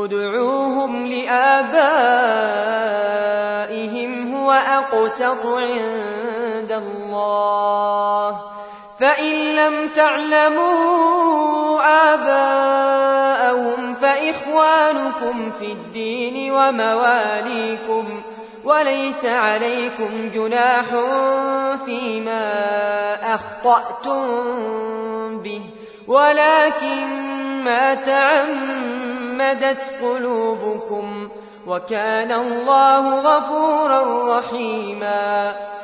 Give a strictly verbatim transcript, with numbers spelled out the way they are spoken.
ادْعُوهُمْ لِآبَائِهِمْ هُوَ أَقْسَطُ عِندَ اللَّهِ ۚ فَإِن لَّمْ تَعْلَمُوا آبَاءَهُمْ فَإِخْوَانُكُمْ فِي الدِّينِ وَمَوَالِيكُمْ ۚ وَلَيْسَ عَلَيْكُمْ جُنَاحٌ فِيمَا أَخْطَأْتُم بِهِ وَلَٰكِن مَّا تَعَمَّدَتْ قُلُوبُكُمْ ۚ وَكَانَ اللَّهُ غَفُورًا رَّحِيمًا.